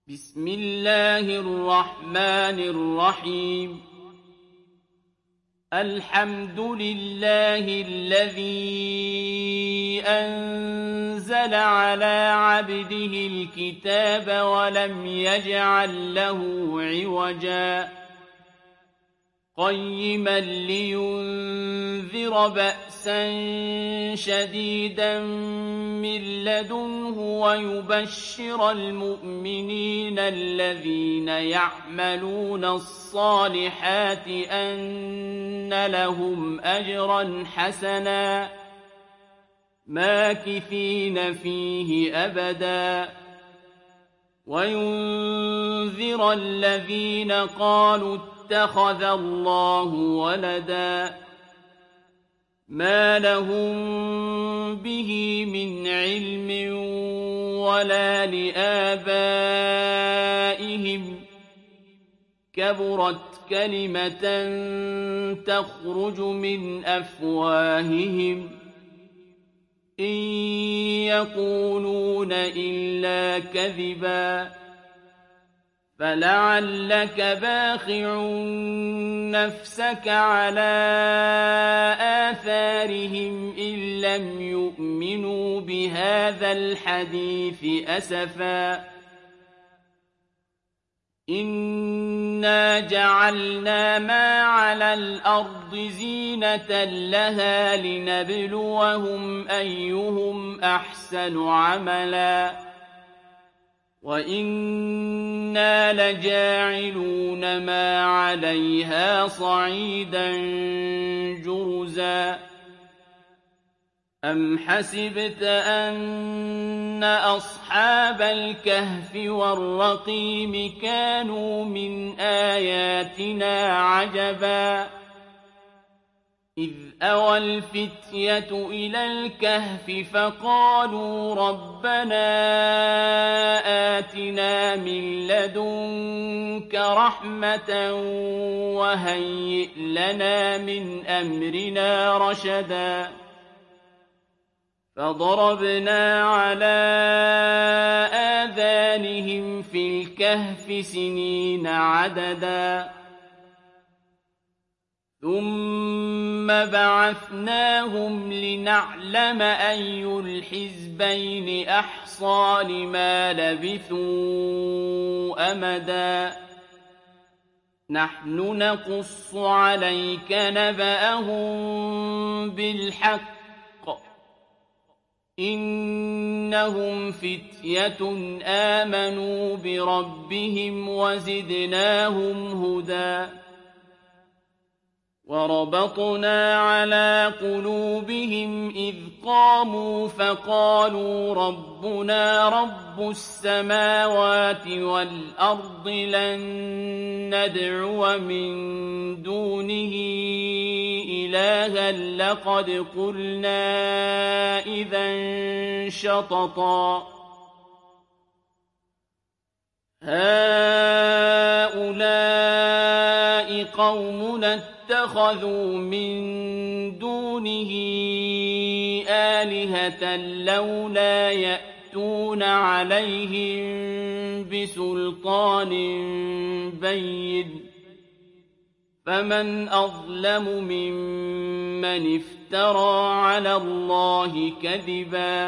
بسم الله الرحمن الرحيم الحمد لله الذي أنزل على عبده الكتاب ولم يجعل له عوجا قيما لينذر بأسا شديدا من لدنه ويبشر المؤمنين الذين يعملون الصالحات أن لهم أجرا حسنا ماكثين فيه أبدا وينذر الذين قالوا اتخذ الله ولدا ما لهم به من علم ولا لآبائهم كبرت كلمة تخرج من أفواههم إن يقولون إلا كذبا فلعلك باخع نفسك على آثارهم إن لم يؤمنوا بهذا الحديث أسفا إنا جعلنا ما على الأرض زينة لها لنبلوهم أيهم أحسن عملا وإنا لجاعلون ما عليها صعيدا جرزا أم حسبت أن أصحاب الكهف والرقيم كانوا من آياتنا عجبا إذ أوى الفتية إلى الكهف فقالوا ربنا آتنا من لدنك رحمة وهيئ لنا من أمرنا رشدا فضربنا على آذانهم في الكهف سنين عددا ثم بعثناهم لنعلم أي الحزبين أحصى لما لبثوا أمدا نحن نقص عليك نبأهم بالحق إنهم فتية آمنوا بربهم وزدناهم هدى وربطنا على قلوبهم إذ قاموا فقالوا ربنا رب السماوات والأرض لن ندعو من دونه إلها لقد قلنا إذا شططا هؤلاء قومنا اتخذوا من دونه آلهة لولا يأتون عليهم بسلطان بين فمن أظلم ممن افترى على الله كذبا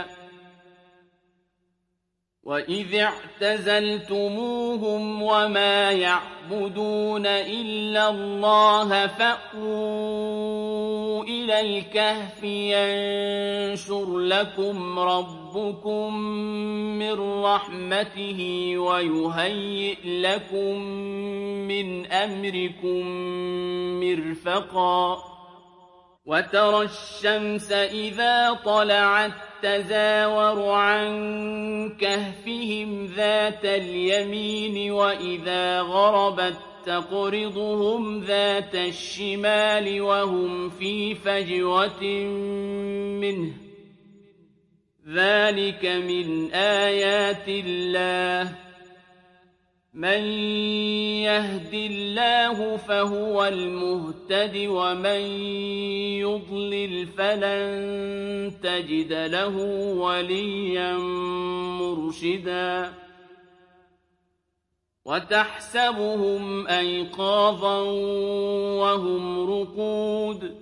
وإذ اعتزلتموهم وما يعبدون إلا الله فأووا إلى الكهف ينشر لكم ربكم من رحمته ويهيئ لكم من أمركم مرفقا وترى الشمس إذا طلعت تزاور عن كهفهم ذات اليمين وإذا غربت تقرضهم ذات الشمال وهم في فجوة منه ذلك من آيات الله من يهد الله فهو المهتد ومن يضلل فلن تجد له وليا مرشدا وتحسبهم أيقاظا وهم رقود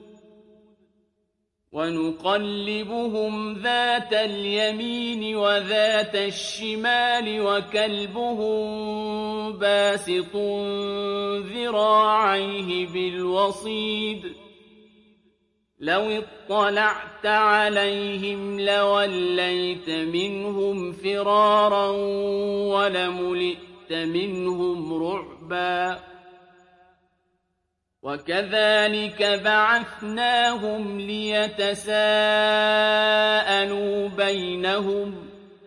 ونقلبهم ذات اليمين وذات الشمال وكلبهم باسط ذراعيه بالوصيد لو اطلعت عليهم لوليت منهم فرارا ولملئت منهم رعبا وكذلك بعثناهم ليتساءلوا بينهم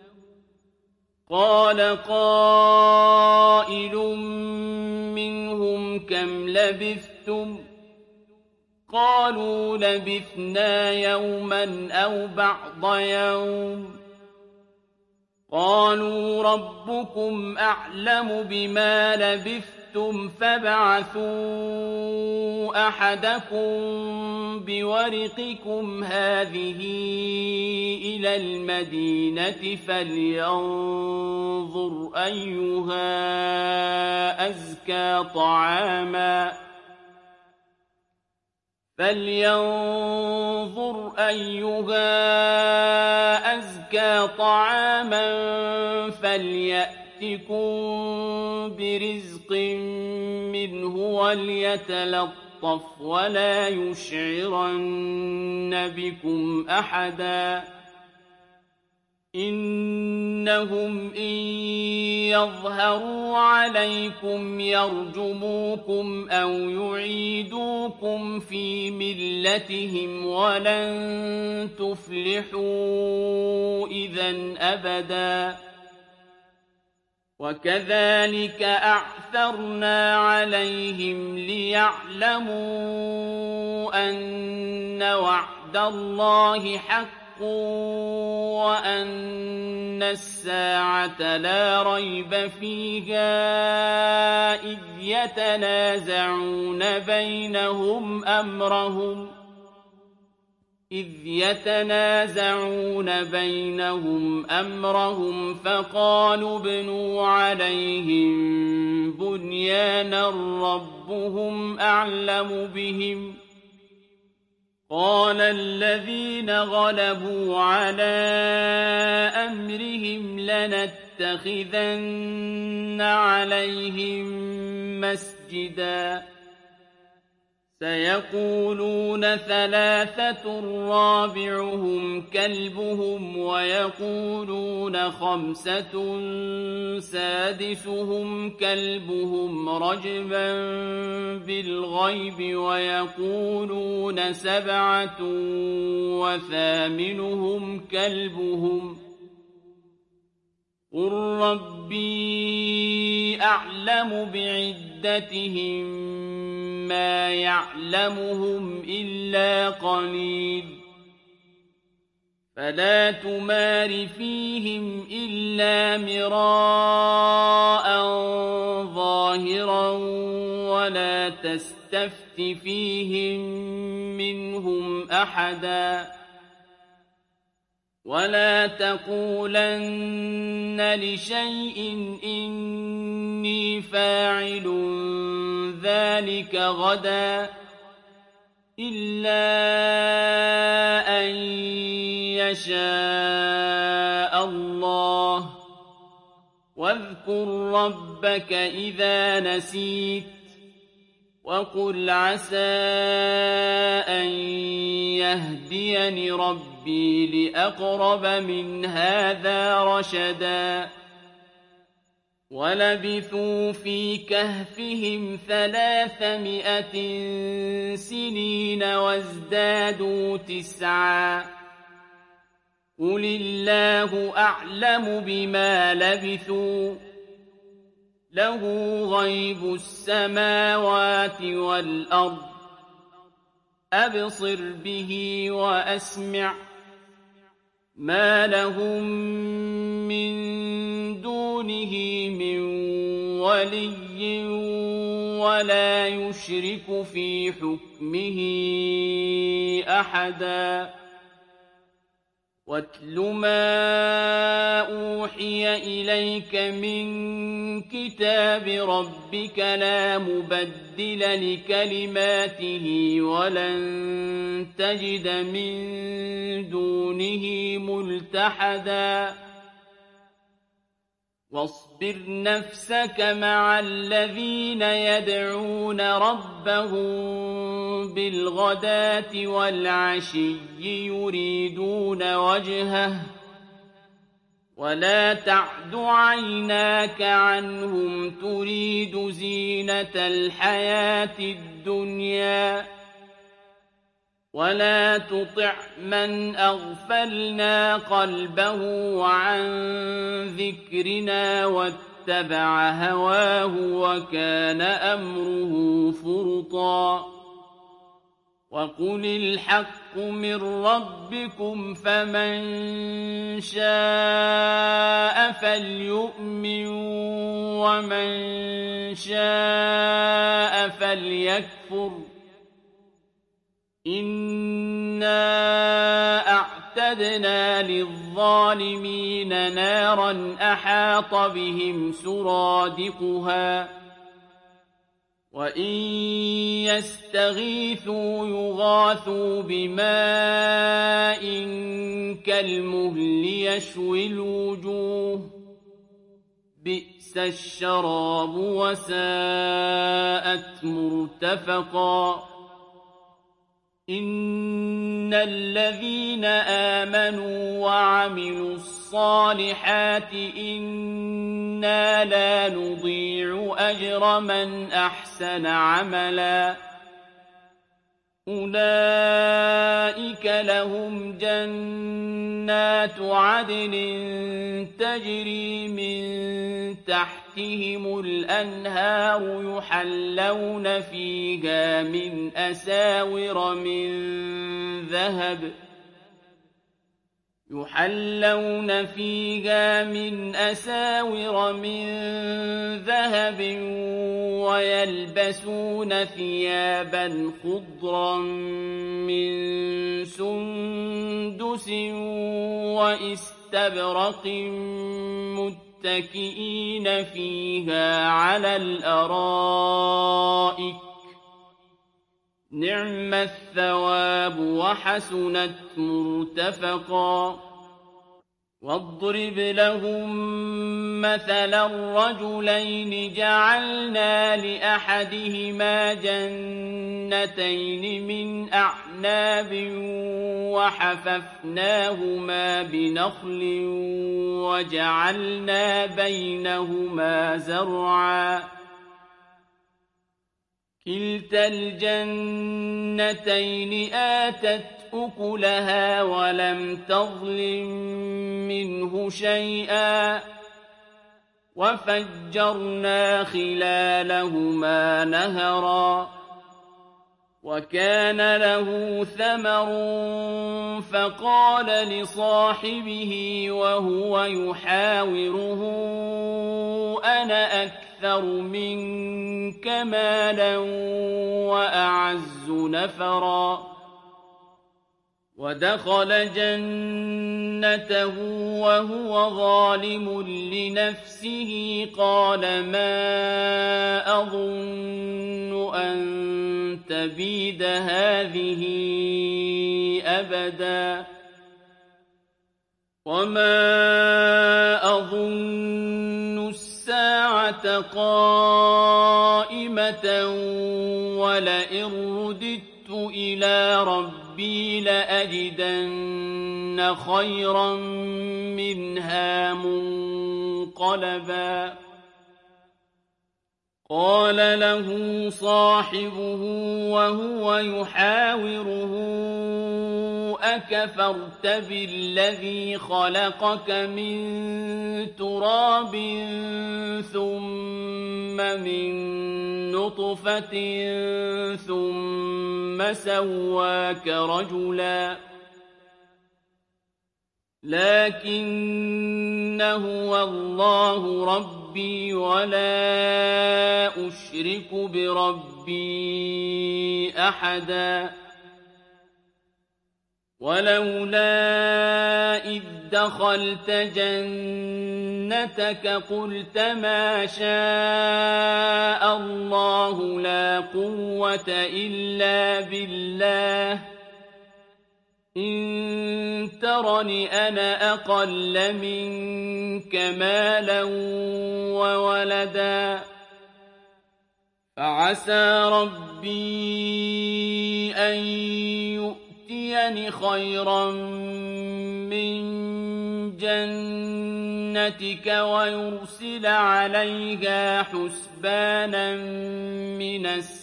قال قائل منهم كم لبثتم قالوا لبثنا يوما أو بعض يوم قالوا ربكم أعلم بما لبثتم فابعثوا أحدكم بورقكم هذه إلى المدينة فلينظر أيها أزكى طعاما فليأتكم برزق منه وليتلطف ولا يشعرن بكم أحدا إنهم إن يظهروا عليكم يرجموكم أو يعيدوكم في ملتهم ولن تفلحوا إذا أبدا وكذلك أعثرنا عليهم ليعلموا أن وعد الله حق وأن الساعة لا ريب فيها إذ يتنازعون بينهم أمرهم فقالوا ابنوا عليهم بنيانا ربهم أعلم بهم قال الذين غلبوا على أمرهم لنتخذن عليهم مسجدا سيقولون ثلاثة رابعهم كلبهم ويقولون خمسة سادسهم كلبهم رجما بالغيب ويقولون سبعة وثامنهم كلبهم قل ربي أعلم بعدتهم ما يعلمهم إلا قليل فلا تمار فيهم إلا مراء ظاهرا ولا تستفت فيهم منهم أحدا ولا تقولن لشيء إني فاعل ذلك غدا إلا أن يشاء الله واذكر ربك إذا نسيت وقل عسى أن يهديني ربي لأقرب من هذا رشدا ولبثوا في كهفهم 300 سنين وازدادوا 9 قل الله أعلم بما لبثوا له غيب السماوات والأرض أبصر به وأسمع ما لهم من دونه من ولي ولا يشرك في حكمه أحدا واتل ما أوحي إليك من كتاب ربك لا مبدل لكلماته ولن تجد من دونه ملتحدا واصبر نفسك مع الذين يدعون ربهم بالغداة والعشي يريدون وجهه ولا تعد عيناك عنهم تريد زينة الحياة الدنيا ولا تطع من أغفلنا قلبه عن ذكرنا واتبع هواه وكان أمره فرطا وقل الحق من ربكم فمن شاء فليؤمن ومن شاء فليكفر إنا أعتدنا للظالمين نارا أحاط بهم سرادقها وإن يستغيثوا يغاثوا بماء كالمهل يشوي الوجوه بئس الشراب وساءت مرتفقا إن الذين آمنوا وعملوا الصالحات إنا لا نضيع أجر من أحسن عملا أولئك لهم جنات عدن تجري من تحتهم الأنهار يحلون فيها من أساور من ذهب ويلبسون ثيابا خضرا من سندس واستبرق متكئين فيها على الأرائك نعم الثواب وحسنت مرتفقا واضرب لهم مثلا الرجلين جعلنا لأحدهما جنتين من أعناب وحففناهما بنخل وجعلنا بينهما زرعا كلتا الجنتين آتت أكلها ولم تظلم منه شيئا وفجرنا خلالهما نهرا وكان له ثمر فقال لصاحبه وهو يحاوره أنا أكثر منك مالا وأعز نفرا ودخل جنته وهو ظالم لنفسه قال ما أظن أن تبيد هذه أبدا وما أظن الساعة قائمة ولئن رددت إلى ربي لأجدن خيرا منها منقلبا قال له صاحبه وهو يحاوره أكفرت بالذي خلقك من تراب ثم من نطفة ثم سواك رجلا لكن هو الله ربي ولا أشرك بربي أحدا ولولا إذ دخلت جنتك قلت ما شاء الله لا قوة إلا بالله إن ترني أنا أقل منك مالا وولدا فعسى ربي أن يؤتيني خيرا من جنتك ويرسل عليها حسبانا من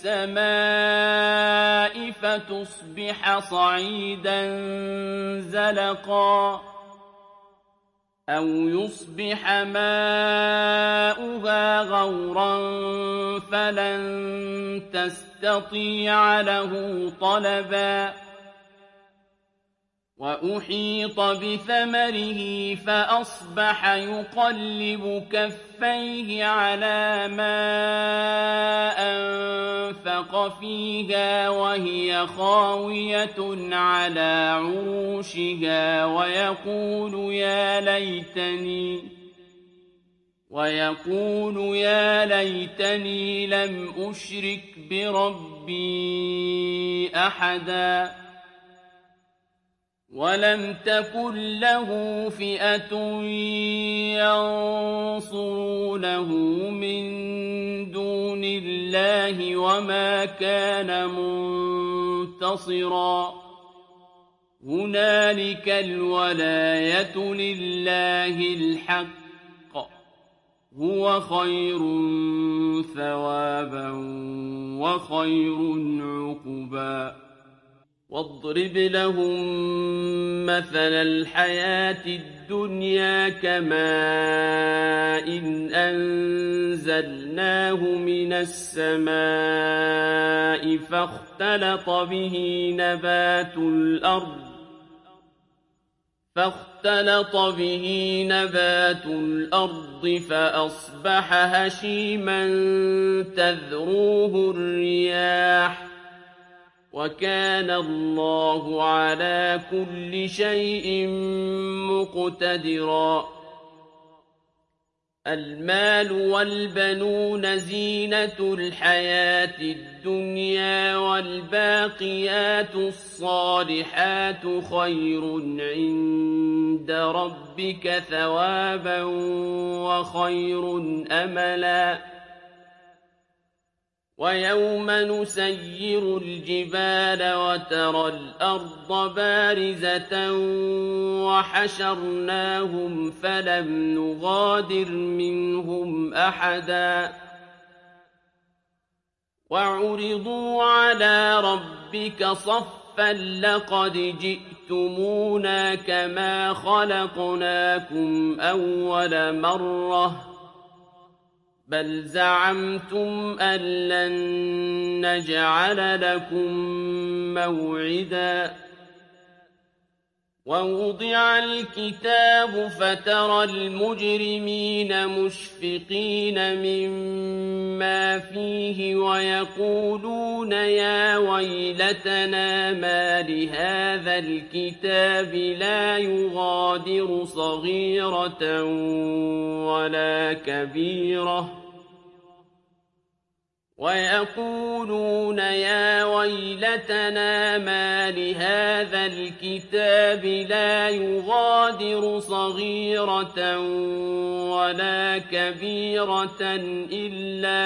السماء فتصبح صعيدا زلقا أو يصبح ماؤها غورا فلن تستطيع له طلبا وأحيط بثمره فأصبح يقلب كفيه على ما أنفق فيها وهي خاوية على عروشها ويقول يا ليتني لم أشرك بربي أحدا ولم تكن له فئة ينصرونه من دون الله وما كان منتصرا هنالك الولاية لله الحق هو خير ثوابا وخير عقبا واضرب لهم مثل الحياة الدنيا كماء إن أنزلناه من السماء فاختلط به نبات الأرض فأصبح هشيما تذروه الرياح وكان الله على كل شيء مقتدرا المال والبنون زينة الحياة الدنيا والباقيات الصالحات خير عند ربك ثوابا وخير أملا ويوم نسير الجبال وترى الأرض بارزة وحشرناهم فلم نغادر منهم أحدا وعرضوا على ربك صفا لقد جئتمونا كما خلقناكم أول مرة بل زعمتم أن لن نجعل لكم موعدا ووضع الكتاب فترى المجرمين مشفقين مما فيه ويقولون يا ويلتنا ما لهذا الكتاب لا يغادر صغيرة ولا كبيرة ويقولون يا ويلتنا ما لهذا الكتاب لا يغادر صغيرة ولا كبيرة إلا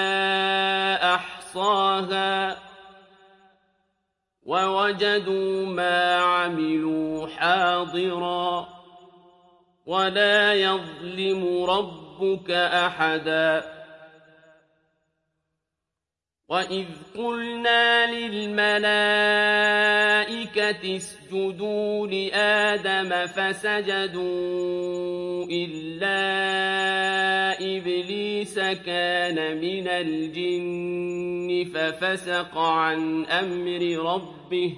أحصاها ووجدوا ما عملوا حاضرا ولا يظلم ربك أحدا وَإِذْ قُلْنَا لِلْمَلَائِكَةِ اسْجُدُوا لِآدَمَ فَسَجَدُوا إِلَّا إِبْلِيسَ كَانَ مِنَ الْجِنِّ فَفَسَقَ عَنْ أَمْرِ رَبِّهِ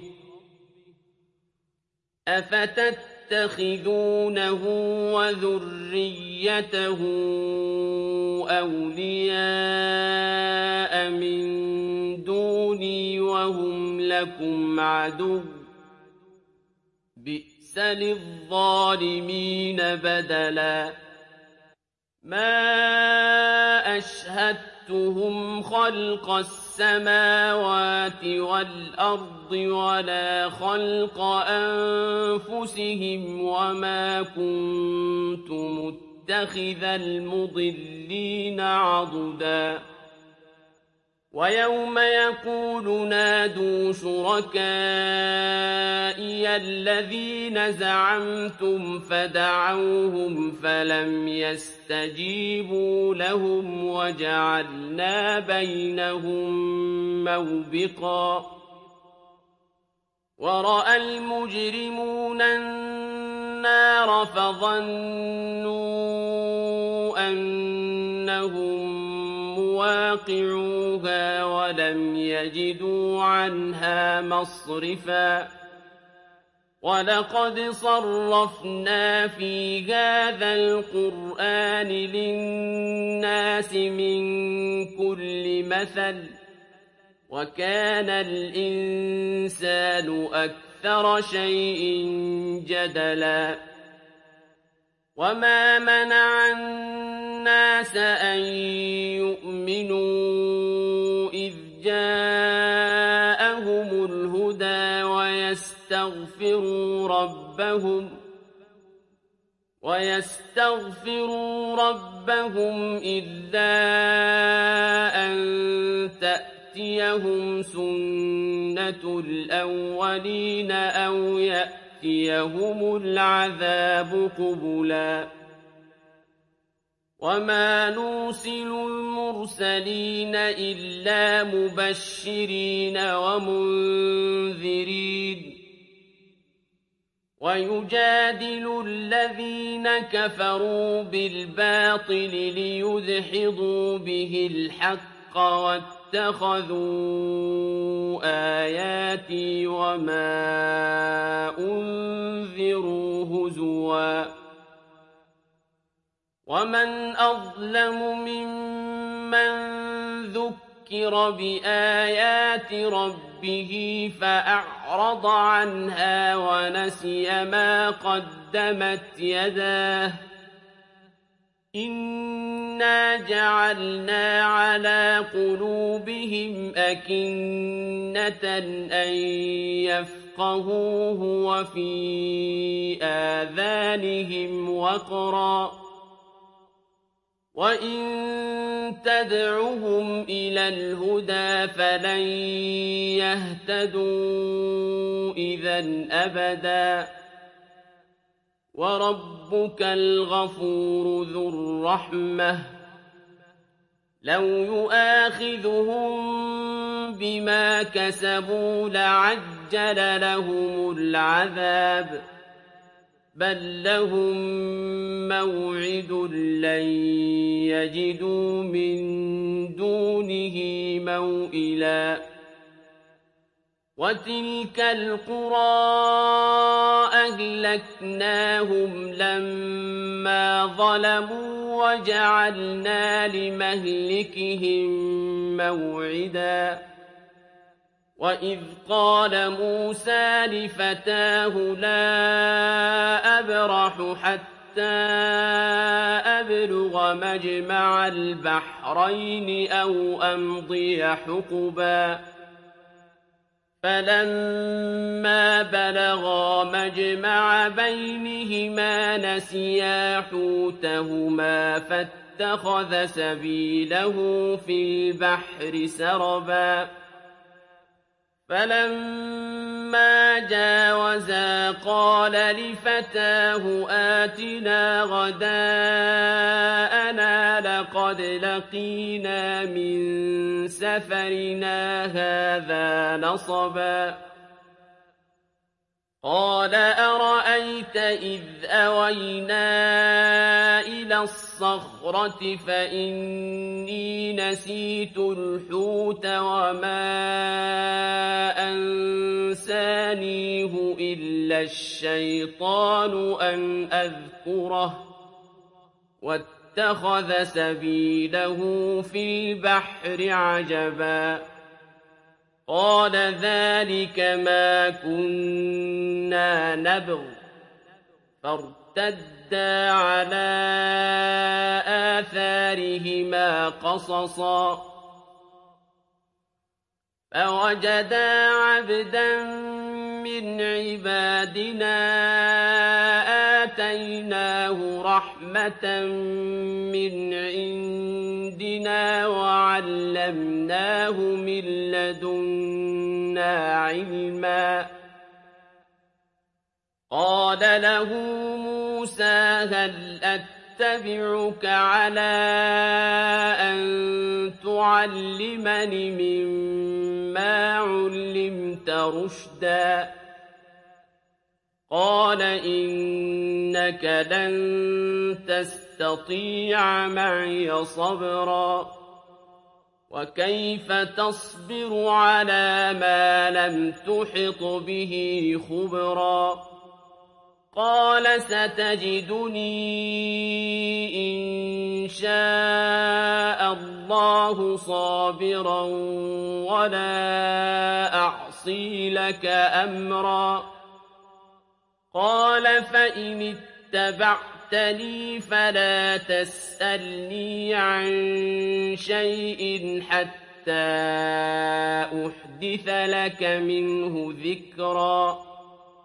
أَفَتَتَّخِذُونَهُ وَذُرِّيَّتَهُ أَوْلِيَاءَ مِن دُونِي وَهُمْ لَكُمْ عَدُوٌّ ۚ بئس للظالمين بدلا ما أشهدتهم خلق السماوات والأرض ولا خلق أنفسهم وما كنت متخذ المضلين عضدا ويوم يقول نادوا شركائي الذين زعمتم فدعوهم فلم يستجيبوا لهم وجعلنا بينهم موبقا ورأى المجرمون النار فظنوا أنهم مواقعوها ولم يجدوا عنها مصرفا ولقد صرفنا في هذا القرآن للناس من كل مثل وكان الإنسان أكثر شيء جدلا وما منع الناس أن يؤمنوا إذ جاءهم الهدى ويستغفروا ربهم إلا أن تأتيهم سنة الأولين أو يأتيهم العذاب قبلا وما نرسل المرسلين إلا مبشرين ومنذرين ويجادل الذين كفروا بالباطل ليدحضوا به الحق واتخذوا آياتي وما أنذروا هزوا ومن أظلم ممن ذكر بآيات ربه فأعرض عنها ونسي ما قدمت يداه إنا جعلنا على قلوبهم أكنة أن يفقهوه وفي آذانهم وقرا وَإِن تَدْعُهُمْ إِلَى الْهُدَىٰ فَلَن يَهْتَدُوا إِذًا أَبَدًا وَرَبُّكَ الْغَفُورُ ذُو الرَّحْمَةِ لَوْ يُؤَاخِذُهُم بِمَا كَسَبُوا لَعَجَّلَ لَهُمُ الْعَذَابَ بل لهم موعد لن يجدوا من دونه موئلا وتلك القرى أهلكناهم لما ظلموا وجعلنا لمهلكهم موعدا وَإِذْ قَالَ مُوسَىٰ لِفَتَاهُ لَا أَبْرَحُ حَتَّىٰ أَبْلُغَ مَجْمَعَ الْبَحْرَيْنِ أَوْ أَمْضِيَ حُقُبًا فَلَمَّا بَلَغَا مَجْمَعَ بَيْنِهِمَا نَسِيَا حُوتَهُمَا فَاتَّخَذَ سَبِيلَهُ فِي الْبَحْرِ سَرَبًا فَلَمَّا جَاوَزَا قَالَ لِفَتَاهُ آتِنَا غَدَاءَنَا لَقَدْ لَقِينَا مِن سَفَرِنَا هَٰذَا نَصَبًا قَالَ أَرَأَيْتَ إِذْ أَوَيْنَا إِلَى الصَّخْرَةِ فَإِنِّي نَسِيتُ الْحُوتَ وَمَا أَنسَانِيهُ إِلَّا الشَّيْطَانُ أَنْ أَذْكُرَهُ وَاتَّخَذَ سَبِيلَهُ فِي الْبَحْرِ عَجَبًا قال ذلك ما كنا نبغ فارتدا على آثارهما قصصا فوجدا عبدا من عبادنا آتيناه رحمة من عندنا وعلمناه من لدنا علما قال له موسى هل أتبعك على أن تعلمني مما علمت رشدا قال إنك لن تستطيع معي صبرا وكيف تصبر على ما لم تحط به خبرا قال ستجدني إن شاء الله صابرا ولا أعصي لك أمرا قال فإن اتبعتني فلا تسألني عن شيء حتى أحدث لك منه ذكرا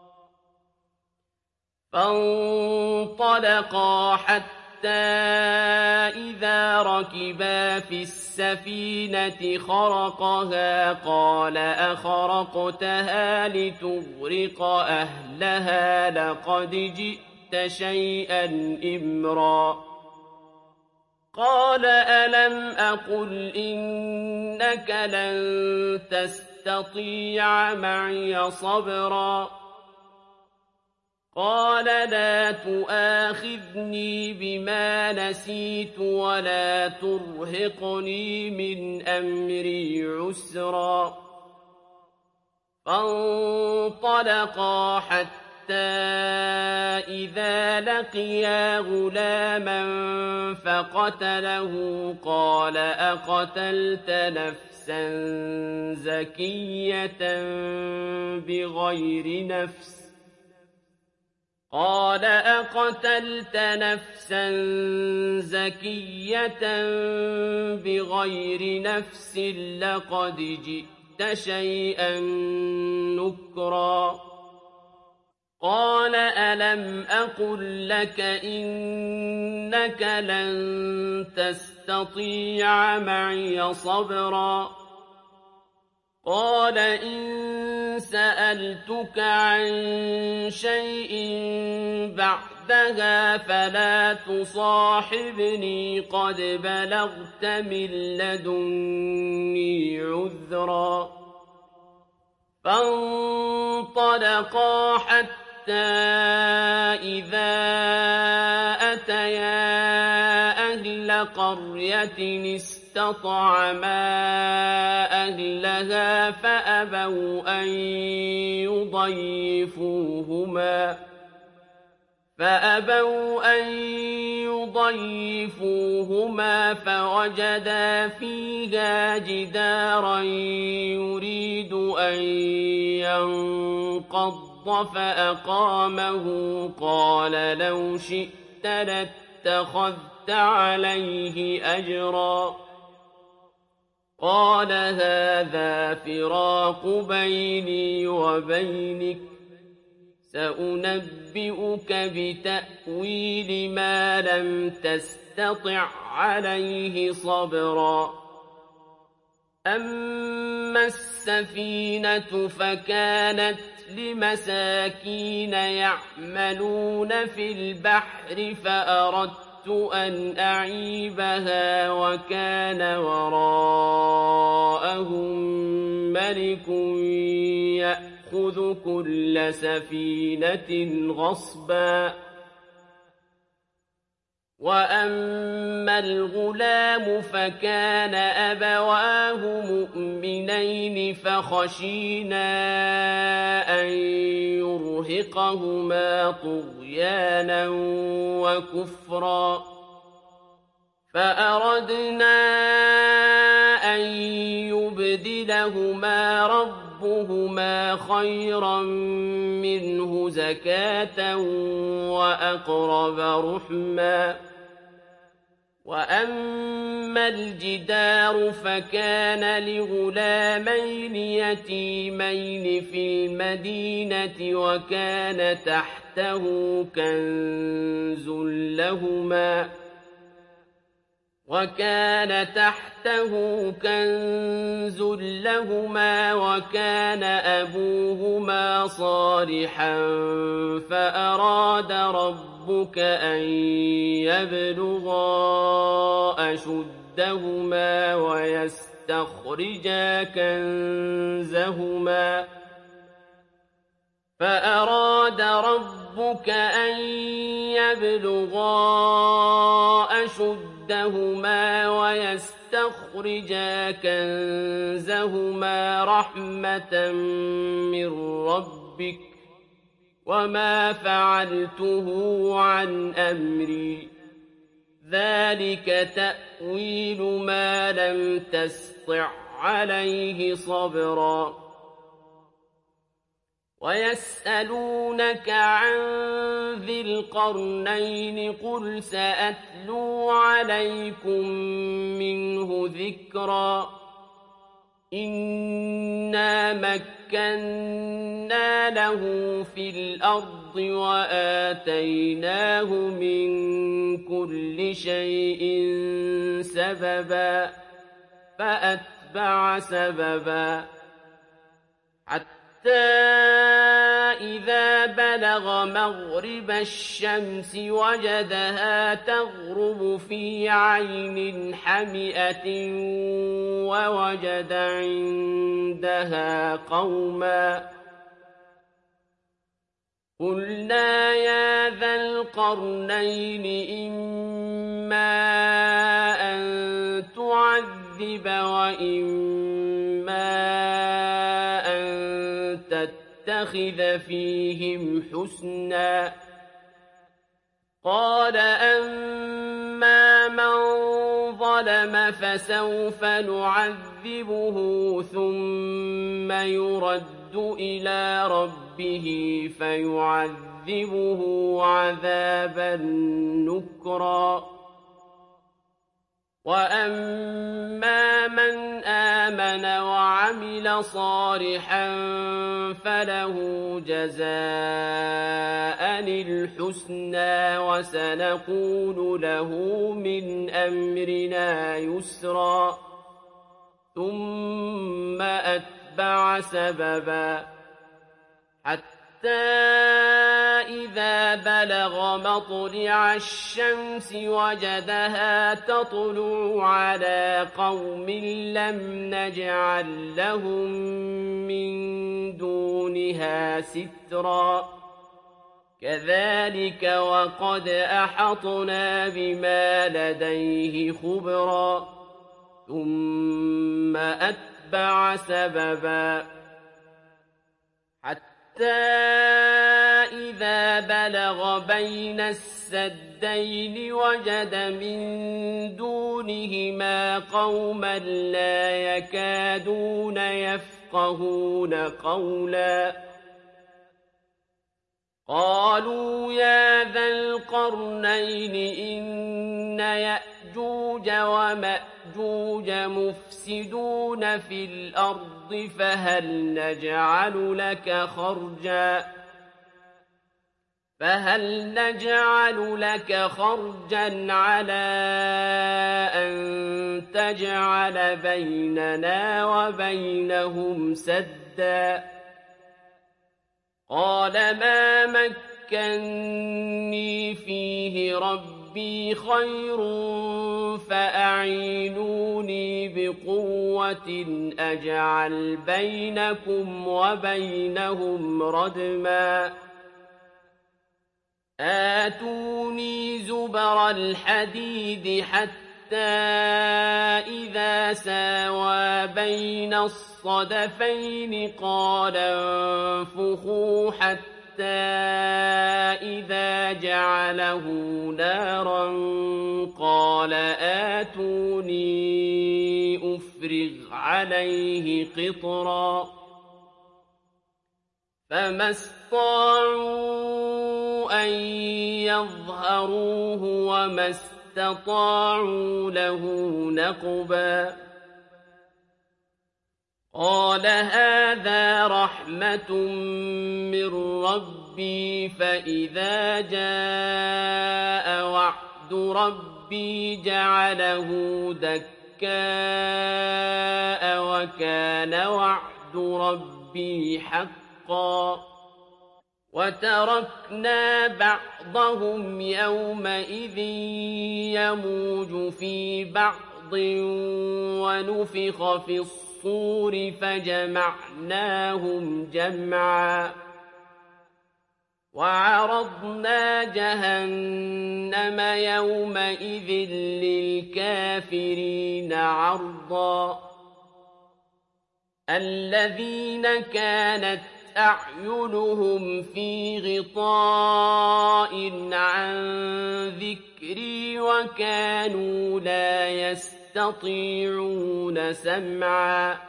فانطلقا حتى إذا ركبا في السفينة خرقها قال أخرقتها لتغرق أهلها لقد جئت شيئا إمرا قال ألم أقل إنك لن تستطيع معي صبرا قال لا تؤاخذني بما نسيت ولا ترهقني من أمري عسرا فانطلقا حتى إذا لقيا غلاما فقتله قال أقتلت نفسا زكية بغير نفس قال أقتلت نفسا زكية بغير نفس لقد جئت شيئا نكرا قال ألم أقل لك إنك لن تستطيع معي صبرا قال إن سألتك عن شيء بعدها فلا تصاحبني قد بلغت من لدني عذرا فانطلقا حتى إذا أتيا أهل قرية استطعما أهلها فأبوا أن يضيفوهما فوجدا فيها جدارا يريد أن ينقض فأقامه قال لو شئت لاتخذت عليه أجرا قال هذا فراق بيني وبينك سأنبئك بتأويل ما لم تستطع عليه صبرا أما السفينة فكانت لمساكين يعملون في البحر فأردت أن أعيبها وكان وراءهم ملك يأخذ كل سفينة غصبا وأما الغلام فكان أبواه مؤمنين فخشينا أن يرهقهما طغيانا وكفرا فأردنا أن لهما ربهما خيرا منه زكاة وأقرب رحما وأما الجدار فكان لغلامين يتيمين في المدينة وكان تحته كنز لهما وكان أبوهما صالحا فأراد ربك أن يبلغا أشدهما ويستخرجا كنزهما رحمة من ربك وما فعلته عن أمري ذلك تأويل ما لم تسطع عليه صبرا ويسألونك عن ذي القرنين قل سأتلو عليكم منه ذكرا إنا مكنا له في الأرض وآتيناه من كل شيء سببا فأتبع سببا حتى إذا بلغ مغرب الشمس وجدها تغرب في عين حمئة ووجد عندها قوما قلنا يا ذا القرنين إما أن تعذب وإما أن تتخذ فيهم حسنا قال أما من ظلم فسوف نعذبه ثم يرد إلى ربه فيعذبه عذابا نكرا وأما من آمن وعمل صالحا فله جزاء الحسنى وسنقول له من أمرنا يسرا ثم أتبع سببا حتى إذا بلغ مطلع الشمس وجدها تطلع على قوم لم نجعل لهم من دونها سترا كذلك وقد أحطنا بما لديه خبرا ثم أتبع سببا حتى إذا بلغ بين السدين وجد من دونهما قوما لا يكادون يفقهون قولا قالوا يا ذا القرنين إن يأجوج ومأجوج مفسدون في الأرض فهل نجعل لك خرجا على أن تجعل بيننا وبينهم سدا قال ما مكني فيه ربي خير فأعينوني بقوة أجعل بينكم وبينهم ردما آتوني زبر الحديد حتى إذا ساوى بين الصدفين قال انفخوا حتى إذا جعله نارا قال آتوني افرغ عليه قطرا فما استطاعوا أن يظهروه وما استطاعوا له نقبا قال هذا رحمة من ربي فإذا جاء وعد ربي جعله دكاء وكان وعد ربي حقا وتركنا بعضهم يومئذ يموج في بعض ونفخ في الصور فجمعناهم جمعا وعرضنا جهنم يومئذ للكافرين عرضا الذين كانت أعينهم في غطاء عن ذكري وكانوا لا يستطيعون سمعا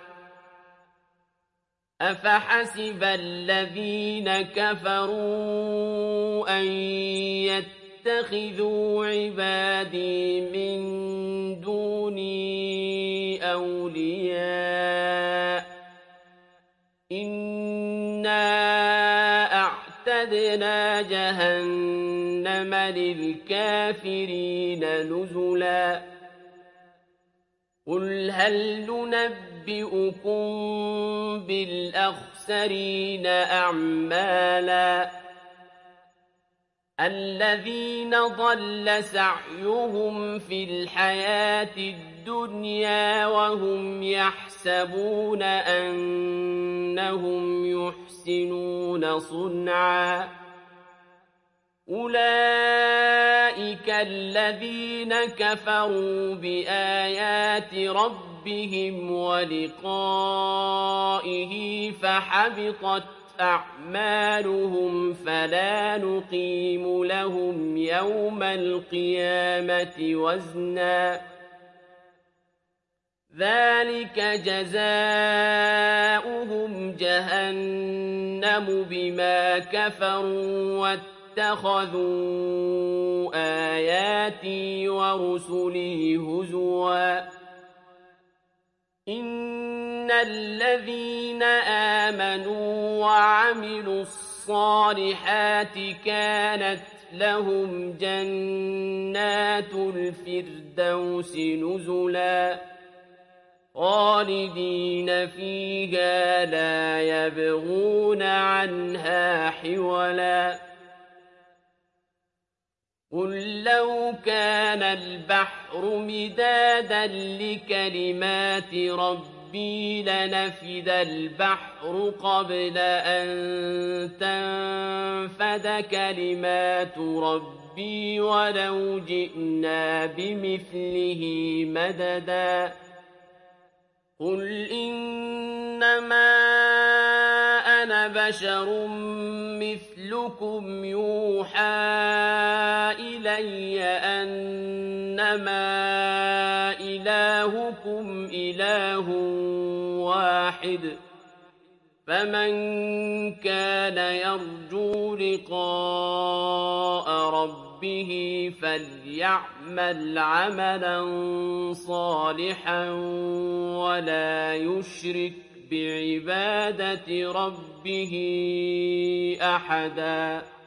أفحسب الذين كفروا أن يتخذوا عبادي من دوني أولياء إنا أعتدنا جهنم للكافرين نزلا قل هل ننبئكم بالأخسرين أعمالا الذين ضل سعيهم في الحياة الدنيا وهم يحسبون أنهم يحسنون صنعا أولئك الذين كفروا بآيات ربهم ولقائه فحبطت أعمالهم فلا نقيم لهم يوم القيامة وزنا ذلك جزاؤهم جهنم بما كفروا واتخذوا آياتي ورسلي هزوا إن الذين آمنوا وعملوا الصالحات كانت لهم جنات الفردوس نزلا خالدين فيها لا يبغون عنها حولا قل لو كان البحر مدادا لكلمات ربي لنفد البحر قبل أن تنفد كلمات ربي ولو جئنا بمثله مددا قل إنما أنا بشر مثلكم يوحى إلي أنما إلهكم إله واحد فمن كان يرجو لقاء ربه فليعمل عملا صالحا ولا يشرك بعبادة ربه أحدا